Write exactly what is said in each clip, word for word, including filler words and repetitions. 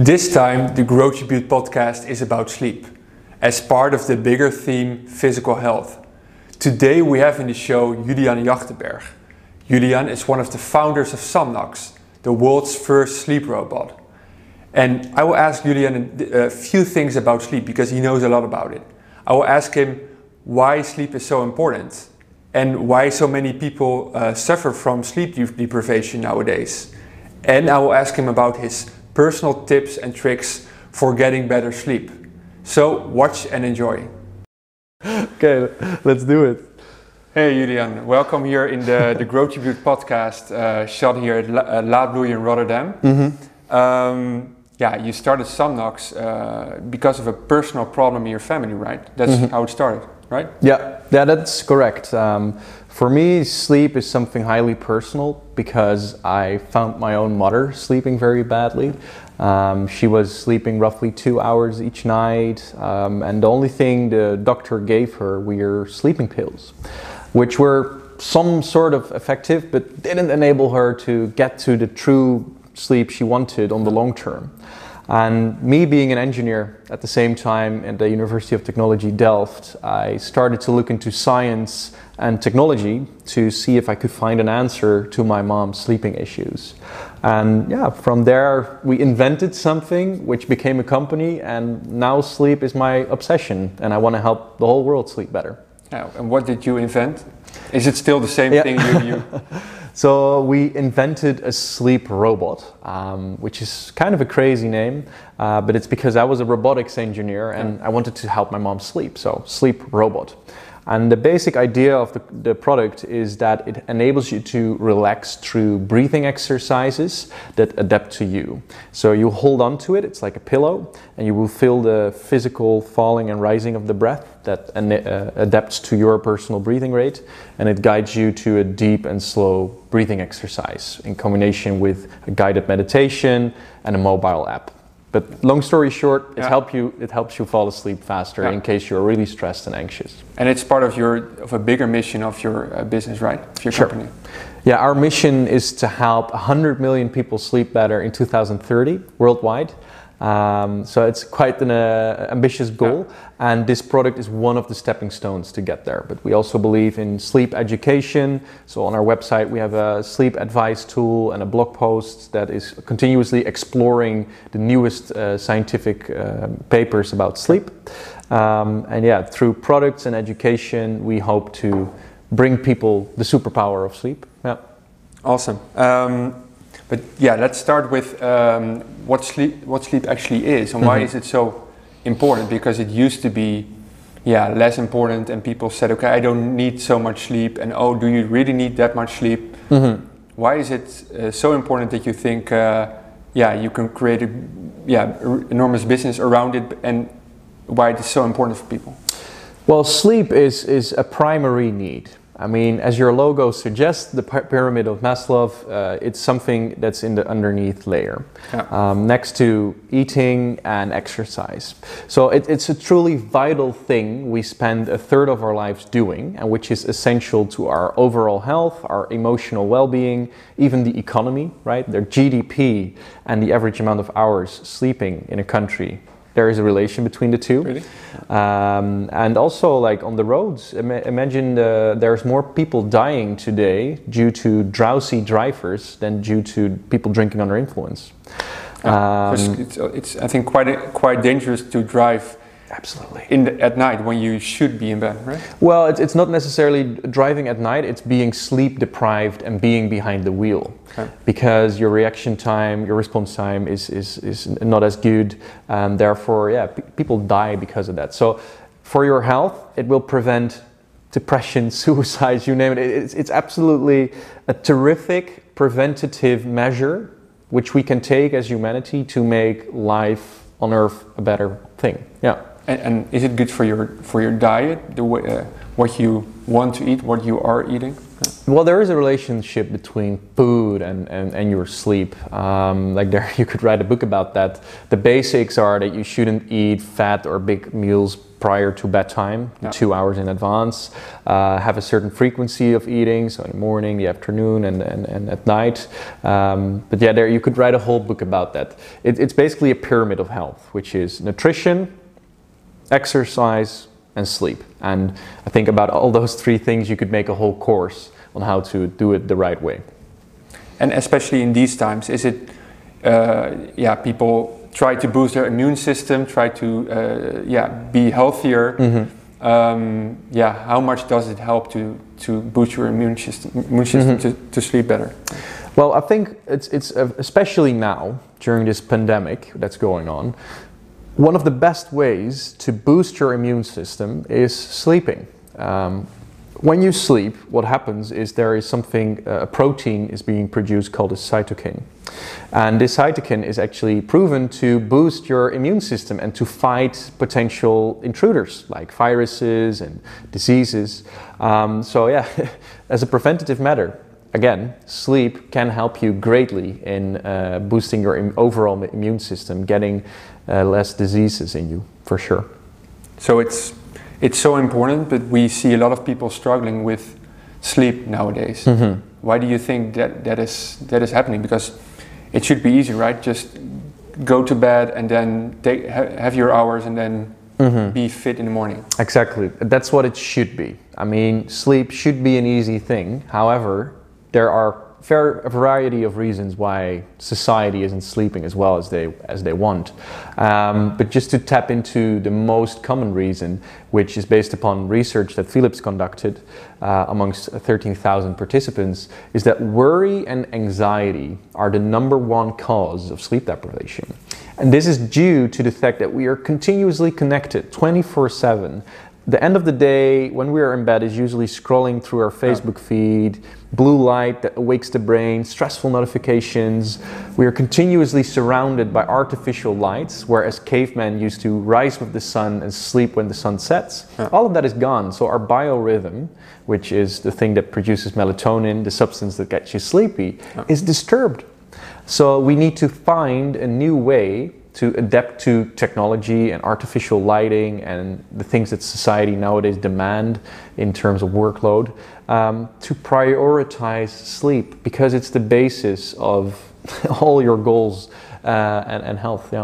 This time, the Grow Tribute podcast is about sleep, as part of the bigger theme, physical health. Today we have in the show Julian Jachtenberg. Julian is one of the founders of Somnox, the world's first sleep robot. And I will ask Julian a few things about sleep because he knows a lot about it. I will ask him why sleep is so important and why so many people uh, suffer from sleep deprivation nowadays. And I will ask him about his personal tips and tricks for getting better sleep. So watch and enjoy. Okay, let's do it. Hey Julian, welcome here in the, the Grow Tribute podcast, uh, shot here at La, uh, Laadbloei in Rotterdam. Mm-hmm. um, yeah, you started Somnox uh, because of a personal problem in your family, right? That's mm-hmm. how it started, right? Yeah, yeah, that's correct. Um, for me, sleep is something highly personal because I found my own mother sleeping very badly. Um, she was sleeping roughly two hours each night, um, and the only thing the doctor gave her were sleeping pills, which were some sort of effective, but didn't enable her to get to the true sleep she wanted on the long term. And me being an engineer at the same time at the University of Technology Delft, I started to look into science and technology to see if I could find an answer to my mom's sleeping issues. And yeah, from there we invented something which became a company, and now sleep is my obsession and I want to help the whole world sleep better. Yeah, and what did you invent? Is it still the same yeah. thing you... you... So we invented a sleep robot, um, which is kind of a crazy name, uh, but it's because I was a robotics engineer and yeah. I wanted to help my mom sleep, so sleep robot. And the basic idea of the, the product is that it enables you to relax through breathing exercises that adapt to you. So you hold on to it, it's like a pillow, and you will feel the physical falling and rising of the breath that uh, adapts to your personal breathing rate, and it guides you to a deep and slow breathing exercise in combination with a guided meditation and a mobile app. But long story short, it, yeah. help you, it helps you fall asleep faster yeah. in case you're really stressed and anxious. And it's part of your of a bigger mission of your uh, business, right? Of your sure. company. Yeah, our mission is to help one hundred million people sleep better in two thousand thirty worldwide. Um, so it's quite an uh, ambitious goal, yeah. and this product is one of the stepping stones to get there. But we also believe in sleep education. So on our website we have a sleep advice tool and a blog post that is continuously exploring the newest uh, scientific uh, papers about sleep. Um, and yeah, through products and education we hope to bring people the superpower of sleep. Yeah. Awesome. Um, But yeah, let's start with um, what sleep what sleep actually is and mm-hmm. why is it so important? Because it used to be, yeah, less important, and people said, okay, I don't need so much sleep, and oh, do you really need that much sleep? Mm-hmm. Why is it uh, so important that you think, uh, yeah, you can create a yeah r- enormous business around it, and why it is so important for people? Well, sleep is is a primary need. I mean, as your logo suggests, the pyramid of Maslow, uh, it's something that's in the underneath layer, yeah. um, next to eating and exercise. So it, it's a truly vital thing we spend a third of our lives doing, and which is essential to our overall health, our emotional well-being, even the economy, right? Their G D P and the average amount of hours sleeping in a country. There is a relation between the two. Really? Um, and also, like on the roads, Im- imagine the, there's more people dying today due to drowsy drivers than due to people drinking under influence. Yeah, um, it's, it's, I think, quite quite dangerous to drive. Absolutely. In the, at night when you should be in bed, right? Well, it's, it's not necessarily driving at night, it's being sleep deprived and being behind the wheel. Okay. Because your reaction time, your response time is, is, is not as good, and therefore, yeah, p- people die because of that. So for your health, it will prevent depression, suicide, you name it. It's, it's absolutely a terrific preventative measure which we can take as humanity to make life on Earth a better thing. Yeah. And, and is it good for your for your diet? The way, uh, what you want to eat, what you are eating? Well, there is a relationship between food and, and, and your sleep. Um, like there, you could write a book about that. The basics are that you shouldn't eat fat or big meals prior to bedtime, yeah. two hours in advance. Uh, have a certain frequency of eating, so in the morning, the afternoon, and, and, and at night. Um, but yeah, there you could write a whole book about that. It, it's basically a pyramid of health, which is nutrition, exercise, and sleep. And I think about all those three things, you could make a whole course on how to do it the right way. And especially in these times, is it, uh, yeah, people try to boost their immune system, try to, uh, yeah, be healthier. Mm-hmm. um, yeah, how much does it help to, to boost your immune system, immune system mm-hmm. to, to sleep better? Well, I think it's, it's uh, especially now, during this pandemic that's going on, one of the best ways to boost your immune system is sleeping. Um, when you sleep, what happens is there is something, uh, a protein is being produced called a cytokine. And this cytokine is actually proven to boost your immune system and to fight potential intruders like viruses and diseases. Um, so yeah, as a preventative matter, again, sleep can help you greatly in uh, boosting your im- overall immune system, getting uh, less diseases in you, for sure. So it's it's so important, but we see a lot of people struggling with sleep nowadays. Mm-hmm. Why do you think that that is that is happening? Because it should be easy, right? Just go to bed and then take, ha- have your hours and then mm-hmm. be fit in the morning. Exactly. That's what it should be. I mean, sleep should be an easy thing. However, there are fair, a variety of reasons why society isn't sleeping as well as they as they want. Um, but just to tap into the most common reason, which is based upon research that Philips conducted uh, amongst thirteen thousand participants, is that worry and anxiety are the number one cause of sleep deprivation. And this is due to the fact that we are continuously connected twenty-four seven. The end of the day, when we are in bed, is usually scrolling through our Facebook feed, blue light that awakes the brain, stressful notifications. We are continuously surrounded by artificial lights, whereas cavemen used to rise with the sun and sleep when the sun sets. Yeah. All of that is gone. So our biorhythm, which is the thing that produces melatonin, the substance that gets you sleepy, yeah. is disturbed. So we need to find a new way to adapt to technology and artificial lighting and the things that society nowadays demand in terms of workload, um, to prioritize sleep, because it's the basis of all your goals uh, and, and health. Yeah.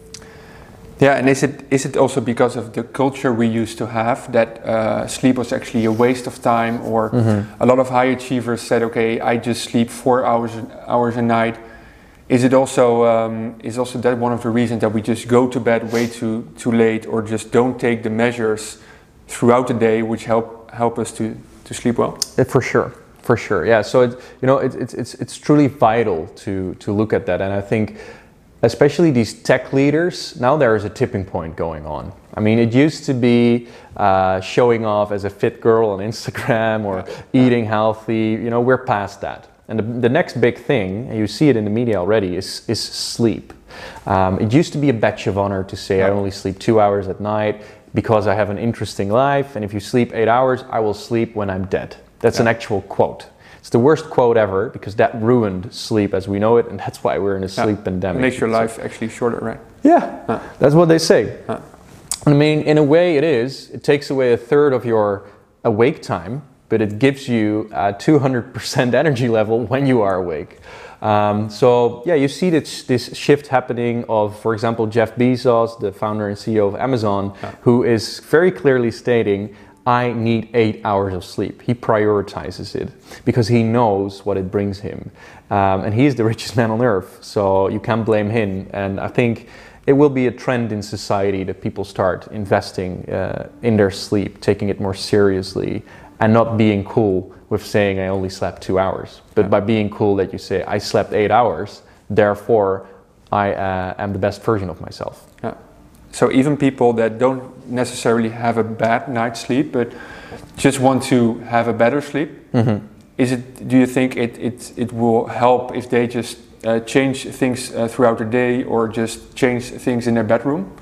Yeah, and is it is it also because of the culture we used to have that uh, sleep was actually a waste of time, or mm-hmm. a lot of high achievers said, okay, I just sleep four hours hours a night. Is it also um, is also that one of the reasons that we just go to bed way too too late, or just don't take the measures throughout the day which help help us to, to sleep well? Yeah, for sure, for sure. Yeah. So it, you know, it, it's it's it's truly vital to to look at that, and I think especially these tech leaders, now there is a tipping point going on. I mean, it used to be uh, showing off as a fit girl on Instagram or yeah. eating healthy. You know, we're past that. And the, the next big thing, and you see it in the media already, is, is sleep. Um, it used to be a badge of honor to say, I only sleep two hours at night because I have an interesting life, and if you sleep eight hours, I will sleep when I'm dead. That's yeah. an actual quote. It's the worst quote ever, because that ruined sleep as we know it, and that's why we're in a sleep yeah. pandemic. It makes your life actually shorter, right? Yeah, huh. That's what they say. Huh. I mean, in a way it is. It takes away a third of your awake time, but it gives you a two hundred percent energy level when you are awake. Um, so yeah, you see this, this shift happening of, for example, Jeff Bezos, the founder and C E O of Amazon, yeah. who is very clearly stating, I need eight hours of sleep. He prioritizes it because he knows what it brings him. Um, and he is the richest man on earth, so you can't blame him. And I think it will be a trend in society that people start investing uh, in their sleep, taking it more seriously, and not being cool with saying I only slept two hours, but yeah. by being cool that you say I slept eight hours, therefore I uh, am the best version of myself. Yeah. So even people that don't necessarily have a bad night's sleep, but just want to have a better sleep, mm-hmm. is it? Do you think it it it will help if they just uh, change things uh, throughout the day, or just change things in their bedroom?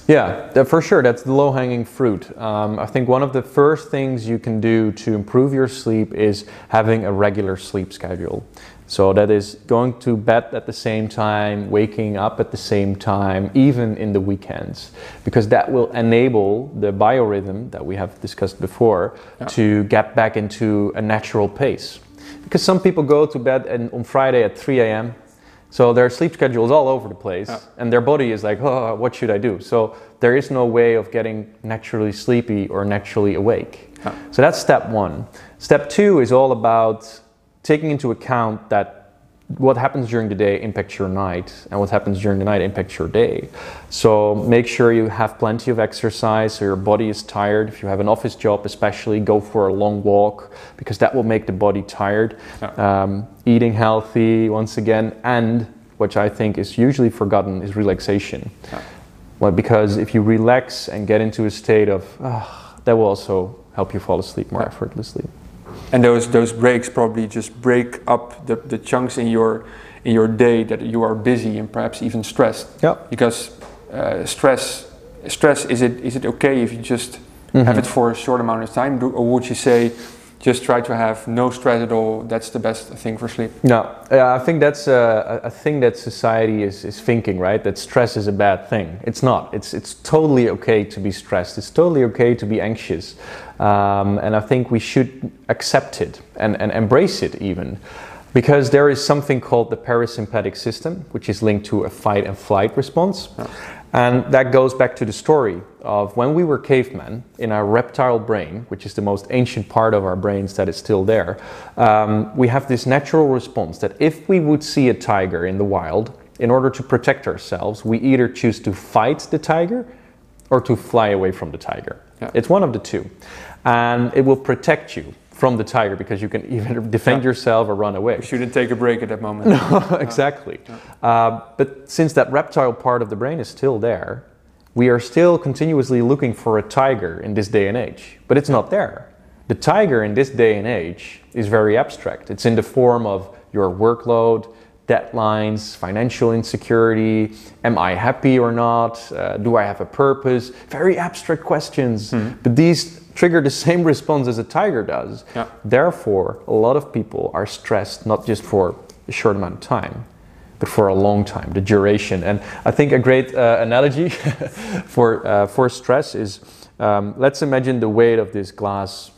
Yeah, th- for sure. That's the low-hanging fruit. Um, I think one of the first things you can do to improve your sleep is having a regular sleep schedule. So that is going to bed at the same time, waking up at the same time, even in the weekends, because that will enable the biorhythm that we have discussed before yeah. to get back into a natural pace. Because some people go to bed and on Friday at three a m, so their sleep schedule is all over the place yeah. and their body is like, oh, what should I do? So there is no way of getting naturally sleepy or naturally awake. Yeah. So that's step one. Step two is all about taking into account that what happens during the day impacts your night, and what happens during the night impacts your day. So make sure you have plenty of exercise so your body is tired. If you have an office job especially, go for a long walk, because that will make the body tired. Yeah. Um, eating healthy, once again, and which I think is usually forgotten, is relaxation. Yeah. Well, because if you relax and get into a state of, oh, that will also help you fall asleep more yeah. effortlessly. And those those breaks probably just break up the, the chunks in your in your day that you are busy and perhaps even stressed. Yeah. Because uh, stress stress is it is it okay if you just mm-hmm. have it for a short amount of time, Do, or would you say just try to have no stress at all? That's the best thing for sleep. No, uh, I think that's a, a thing that society is, is thinking, right? That stress is a bad thing. It's not. It's it's totally okay to be stressed. It's totally okay to be anxious, um, and I think we should accept it and, and embrace it even, because there is something called the parasympathetic system, which is linked to a fight and flight response. Oh. And that goes back to the story of when we were cavemen, in our reptile brain, which is the most ancient part of our brains that is still there, um, we have this natural response that if we would see a tiger in the wild, in order to protect ourselves, we either choose to fight the tiger or to fly away from the tiger. Yeah. It's one of the two. And it will protect you from the tiger, because you can either defend yeah. yourself or run away. You shouldn't take a break at that moment. No, exactly. Yeah. Uh, but since that reptile part of the brain is still there, we are still continuously looking for a tiger in this day and age, but it's not there. The tiger in this day and age is very abstract. It's in the form of your workload, deadlines, financial insecurity, am I happy or not, uh, do I have a purpose, very abstract questions, mm-hmm. but these trigger the same response as a tiger does. Yeah. Therefore, a lot of people are stressed not just for a short amount of time, but for a long time, the duration. And I think a great uh, analogy for uh, for stress is, um, let's imagine the weight of this glass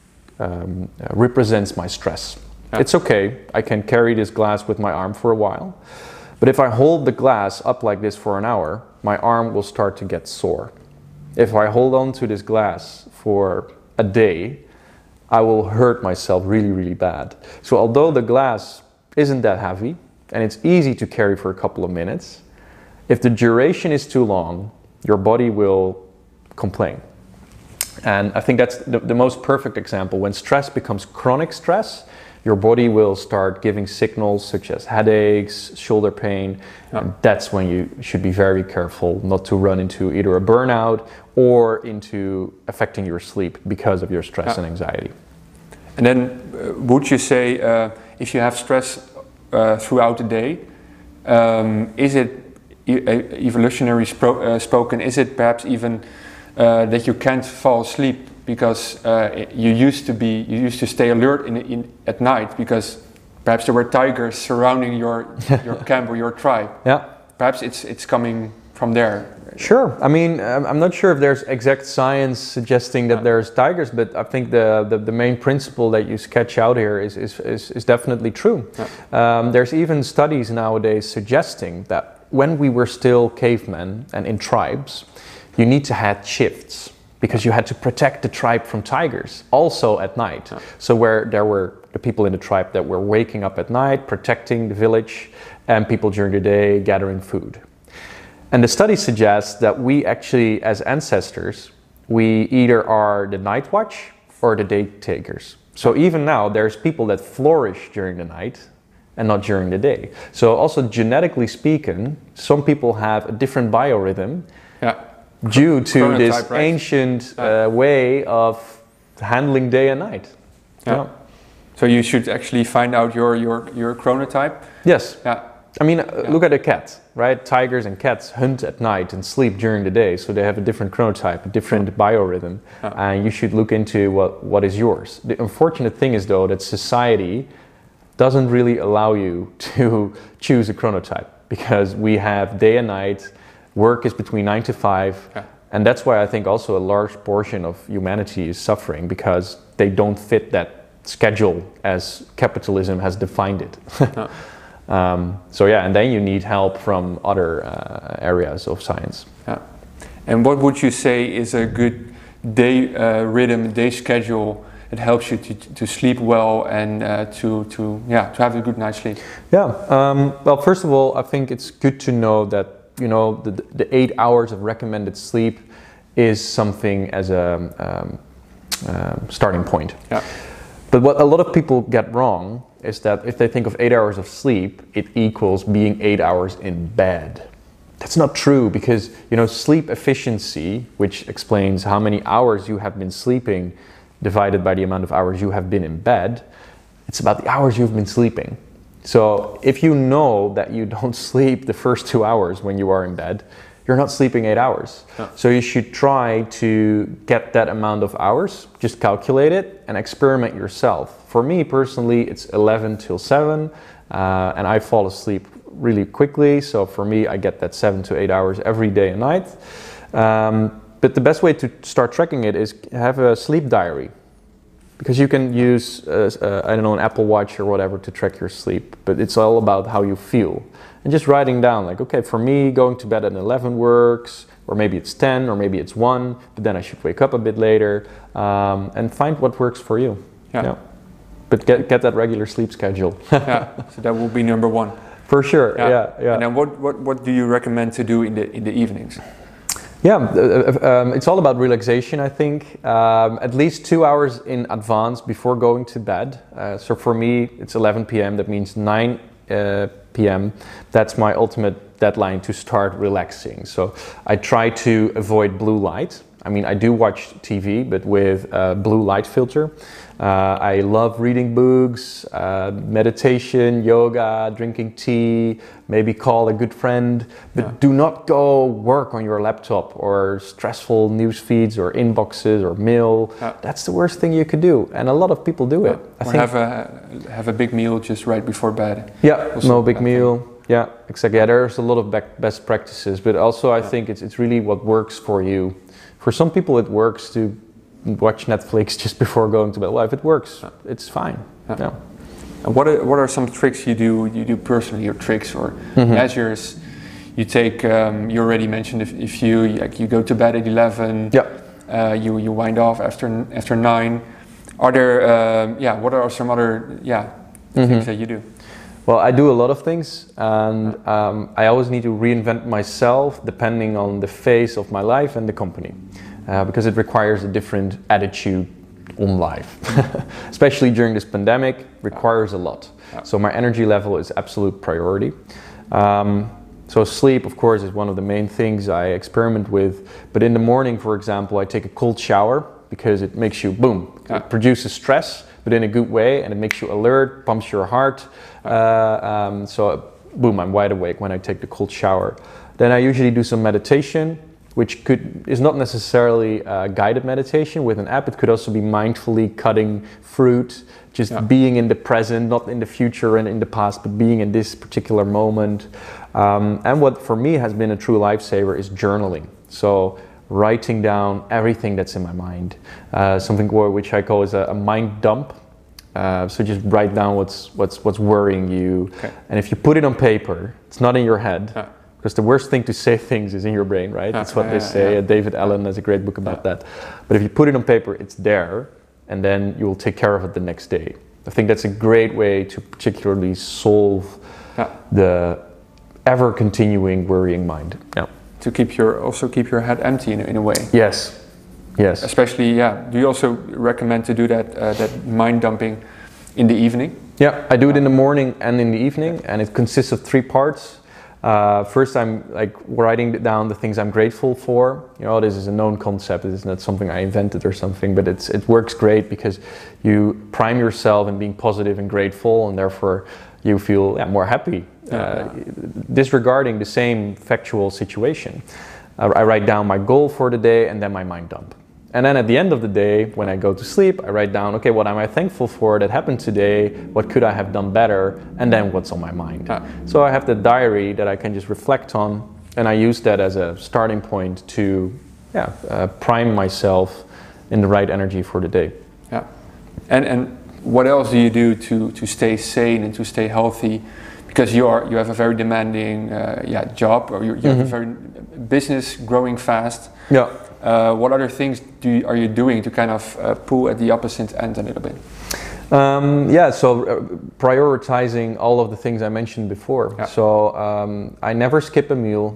um, uh, represents my stress. Yeah. It's okay, I can carry this glass with my arm for a while, but if I hold the glass up like this for an hour, my arm will start to get sore. If I hold on to this glass for a day, I will hurt myself really, really bad. So although the glass isn't that heavy and it's easy to carry for a couple of minutes, if the duration is too long, your body will complain. And I think that's the, the most perfect example. When stress becomes chronic stress, your body will start giving signals such as headaches, shoulder pain, yeah. and that's when you should be very careful not to run into either a burnout or into affecting your sleep because of your stress yeah. and anxiety. And then uh, would you say uh, if you have stress uh, throughout the day, um, is it e- evolutionary spro- uh, spoken, is it perhaps even uh, that you can't fall asleep because uh, you used to be, you used to stay alert in, in at night because perhaps there were tigers surrounding your your camp or your tribe. Yeah. Perhaps it's it's coming from there. Sure. I mean, I'm not sure if there's exact science suggesting that yeah. there's tigers, but I think the, the, the main principle that you sketch out here is is, is, is definitely true. Yeah. Um, there's even studies nowadays suggesting that when we were still cavemen and in tribes, you need to have shifts, because you had to protect the tribe from tigers, also at night. Yeah. So where there were the people in the tribe that were waking up at night, protecting the village, and people during the day gathering food. And the study suggests that we actually, as ancestors, we either are the night watch or the day takers. So even now, there's people that flourish during the night and not during the day. So also genetically speaking, some people have a different biorhythm. Yeah. Due to Chronotype, this right? ancient uh, yeah. way of handling day and night. Yeah. yeah. So you should actually find out your your your chronotype. Yes. Yeah. I mean, uh, Yeah. look at a cat, right? Tigers and cats hunt at night and sleep during the day, so they have a different chronotype, a different biorhythm, Yeah. and you should look into what, what is yours. The unfortunate thing is, though, that society doesn't really allow you to choose a chronotype, because we have day and night, work is between nine to five, Yeah. and that's why I think also a large portion of humanity is suffering, because they don't fit that schedule as capitalism has defined it. Yeah. Um, so yeah, and then you need help from other uh, areas of science. Yeah. And what would you say is a good day uh, rhythm, day schedule that helps you to, to sleep well and uh, to, to, yeah, to have a good night's sleep? Yeah, um, well, first of all, I think it's good to know that, you know, the, the eight hours of recommended sleep is something as a um, um, starting point. Yeah. But what a lot of people get wrong is that if they think of eight hours of sleep, it equals being eight hours in bed. That's not true, because, you know, sleep efficiency, which explains how many hours you have been sleeping divided by the amount of hours you have been in bed, it's about the hours you've been sleeping. So if you know that you don't sleep the first two hours when you are in bed, you're not sleeping eight hours. Yeah. So you should try to get that amount of hours, just calculate it and experiment yourself. For me personally, it's eleven till seven, uh, and I fall asleep really quickly. So for me, I get that seven to eight hours every day and night. Um, but the best way to start tracking it is have a sleep diary. Because you can use, uh, uh, I don't know, an Apple Watch or whatever to track your sleep, but it's all about how you feel. And just writing down, like, okay, for me, going to bed at eleven works, or maybe it's ten, or maybe it's one, but then I should wake up a bit later, um, and find what works for you. Yeah. Yeah. But get, get that regular sleep schedule. Yeah, so that will be number one. For sure, Yeah. yeah, yeah. And then what, what, what do you recommend to do in the, in the evenings? Yeah, uh, um, it's all about relaxation, I think. Um, at least two hours in advance before going to bed. Uh, so for me, it's eleven p m That means nine uh, p m That's my ultimate deadline to start relaxing. So I try to avoid blue light. I mean, I do watch T V, but with a blue light filter. Uh, I love reading books, uh, meditation, yoga, drinking tea, maybe call a good friend, but Yeah. do not go work on your laptop or stressful news feeds or inboxes or mail. Yeah. That's the worst thing you could do, and a lot of people do it. I Or think. have a, have a big meal just right before bed. Yeah, Also no big that meal. Yeah, exactly. Yeah, there's a lot of bec- best practices, but also I think it's it's really what works for you. For some people, it works to watch Netflix just before going to bed. Well, if it works, it's fine. Yeah. Yeah. And what are, what are some tricks you do you do personally, or tricks or Mhm. measures you take? Um, you already mentioned if, if you like you go to bed at eleven, Yeah. uh, you you wind off after after nine. Are there um, yeah? What are some other yeah Mhm. things that you do? Well, I do a lot of things, and um, I always need to reinvent myself depending on the phase of my life and the company, uh, because it requires a different attitude on life. Especially during this pandemic, requires a lot. Yeah. So my energy level is absolute priority. Um, so sleep, of course, is one of the main things I experiment with. But in the morning, for example, I take a cold shower because it makes you, boom, Yeah. it produces stress, but in a good way, and it makes you alert, pumps your heart. Uh, um, so boom, I'm wide awake when I take the cold shower. Then I usually do some meditation, which could is not necessarily a guided meditation with an app. It could also be mindfully cutting fruit, just Yeah. being in the present, not in the future and in the past, but being in this particular moment. Um, and what for me has been a true lifesaver is journaling. So writing down everything that's in my mind, uh, something wh- which I call is a, a mind dump. Uh, so just write down what's what's what's worrying you, Okay. and if you put it on paper, it's not in your head. Yeah. Because the worst thing to say things is in your brain, right? That's what yeah, they yeah, say. yeah. Uh, David Allen has a great book about Yeah. that. But if you put it on paper, it's there, and then you will take care of it the next day. I think that's a great way to particularly solve Yeah. the ever continuing worrying mind. Yeah. To keep your also keep your head empty in, a- in a way. Yes. Yes. Especially yeah. Do you also recommend to do that uh, that mind dumping in the evening? Yeah, I do it in the morning and in the evening, and it consists of three parts. Uh, first, I'm like writing down the things I'm grateful for. You know, this is a known concept. It's not something I invented or something, but it's it works great because you prime yourself in being positive and grateful, and therefore you feel yeah, more happy uh, disregarding the same factual situation. Uh, I write down my goal for the day and then my mind dump. And then at the end of the day, when I go to sleep, I write down, okay, what am I thankful for that happened today? What could I have done better? And then what's on my mind? Yeah. So I have the diary that I can just reflect on, and I use that as a starting point to yeah, uh, prime myself in the right energy for the day. Yeah. And and what else do you do to, to stay sane and to stay healthy? Because you are you have a very demanding uh, yeah job, or you, you mm-hmm. have a very business growing fast. Yeah. Uh, what other things do you, are you doing to kind of uh, pull at the opposite end a little bit? Um, yeah, so uh, prioritizing all of the things I mentioned before. Yeah. So um, I never skip a meal.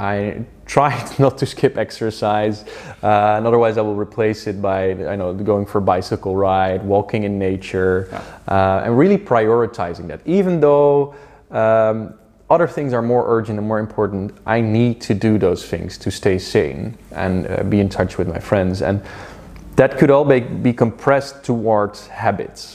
I try not to skip exercise, uh, and otherwise I will replace it by, I know, going for a bicycle ride, walking in nature, yeah. uh, and really prioritizing that. Even though um, other things are more urgent and more important, I need to do those things to stay sane and uh, be in touch with my friends. And that could all be, be compressed towards habits.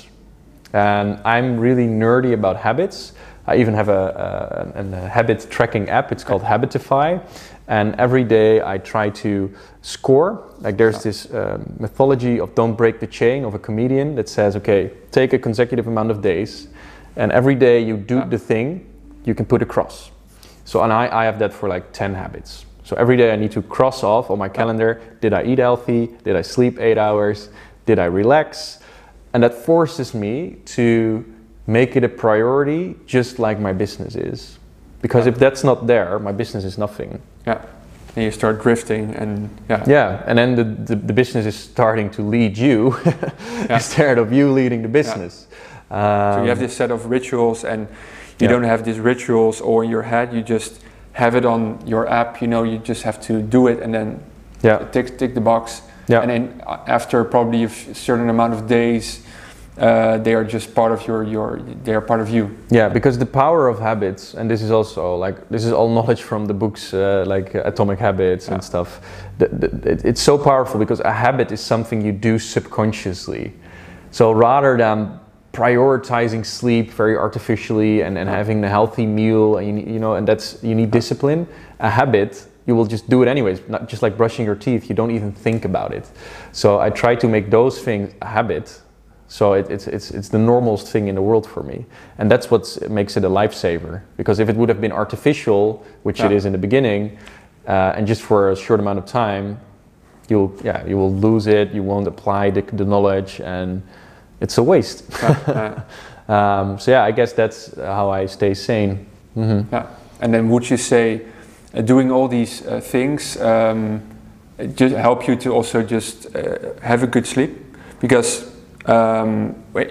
And I'm really nerdy about habits. I even have a, a, a habit tracking app. It's called Habitify. And every day I try to score. Like there's this uh, mythology of Don't Break the Chain of a comedian that says, okay, take a consecutive amount of days, and every day you do the thing, you can put a cross. So, and I, I have that for like ten habits. So every day I need to cross off on my calendar, did I eat healthy? Did I sleep eight hours? Did I relax? And that forces me to make it a priority, just like my business is. Because yeah. if that's not there, my business is nothing. Yeah, and you start drifting and yeah. Yeah, and then the, the, the business is starting to lead you yeah. instead of you leading the business. Yeah. Um, so you have this set of rituals, and you yeah. don't have these rituals all in your head, you just have it on your app, you know, you just have to do it and then yeah. tick, tick the box. Yeah. And then after probably a certain amount of days, uh, they are just part of your, your, they are part of you. Yeah, because the power of habits, and this is also like, this is all knowledge from the books uh, like uh, Atomic Habits yeah. and stuff. The, the, it, it's so powerful because a habit is something you do subconsciously. So rather than prioritizing sleep very artificially and, and having a healthy meal, and you, you know, and that's, you need discipline. A habit, you will just do it anyways, not just like brushing your teeth, you don't even think about it. So I try to make those things a habit, so it, it's, it's, it's the normalest thing in the world for me. And that's what makes it a lifesaver, because if it would have been artificial, which yeah. it is in the beginning, uh, and just for a short amount of time, you'll, yeah, you will lose it, you won't apply the, the knowledge, and it's a waste. Yeah, yeah. um, so yeah, I guess that's how I stay sane. Mm-hmm. Yeah. And then would you say uh, doing all these uh, things um, just help you to also just uh, have a good sleep? Because um,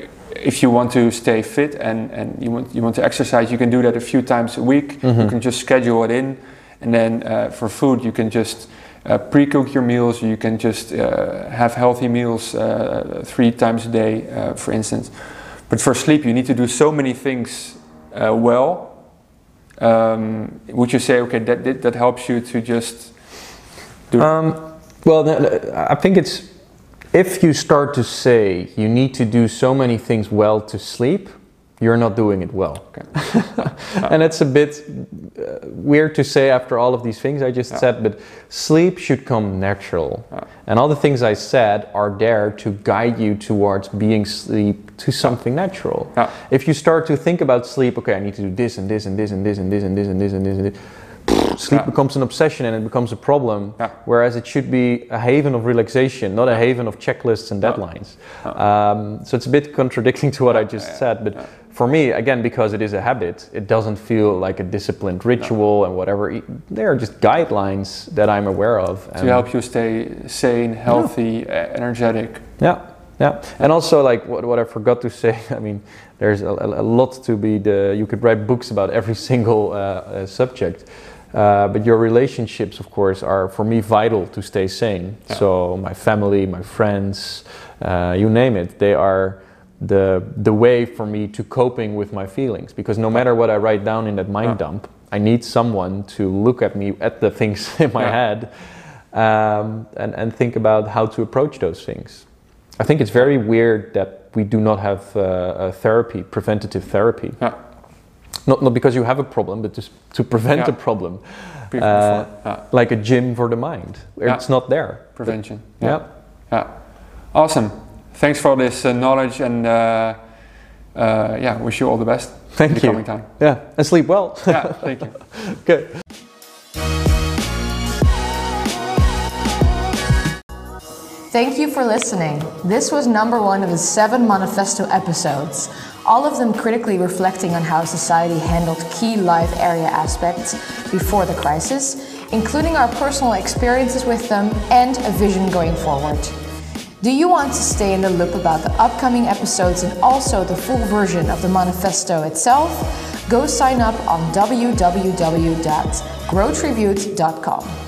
if you want to stay fit and, and you want you want to exercise, you can do that a few times a week. Mm-hmm. You can just schedule it in, and then uh, for food you can just Uh, pre-cook your meals, you can just uh, have healthy meals uh, three times a day, uh, for instance. But for sleep, you need to do so many things uh, well. Um, would you say, okay, that, that that helps you to just do um, well, I think it's, if you start to say you need to do so many things well to sleep, you're not doing it well. Okay. And it's a bit uh, weird to say after all of these things I just yeah. said, but sleep should come natural. Yeah. And all the things I said are there to guide you towards being sleep to something natural. Yeah. If you start to think about sleep, okay, I need to do this and this and this and this and this and this and this and this and this, sleep yeah. becomes an obsession and it becomes a problem, yeah. whereas it should be a haven of relaxation, not a haven of checklists and deadlines. Yeah. Um, so it's a bit contradicting to what yeah. I just yeah. said, but yeah. for me, again, because it is a habit, it doesn't feel like a disciplined ritual yeah. and whatever. They are just guidelines that I'm aware of. To help you stay sane, healthy, yeah. energetic. Yeah. Yeah, and also like what, what I forgot to say, I mean, there's a, a lot to be, the, you could write books about every single uh, uh, subject, uh, but your relationships, of course, are for me vital to stay sane. Yeah. So my family, my friends, uh, you name it, they are the the way for me to coping with my feelings, because no matter what I write down in that mind yeah. dump, I need someone to look at me, at the things in my yeah. head, um, and, and think about how to approach those things. I think it's very weird that we do not have uh, a therapy, preventative therapy. Yeah. Not, not because you have a problem, but just to prevent Yeah. a problem. Before, Uh, yeah. like a gym for the mind. Yeah. It's not there. Prevention. Yeah. Yeah. Yeah. Awesome. Thanks for this uh, knowledge, and uh, uh, yeah, wish you all the best. Thank in the you. coming time. Yeah, and sleep well. Yeah, thank you. Good. Thank you for listening. This was number one of the seven Manifesto episodes, all of them critically reflecting on how society handled key life area aspects before the crisis, including our personal experiences with them and a vision going forward. Do you want to stay in the loop about the upcoming episodes and also the full version of the manifesto itself? Go sign up on w w w dot grow tribute dot com.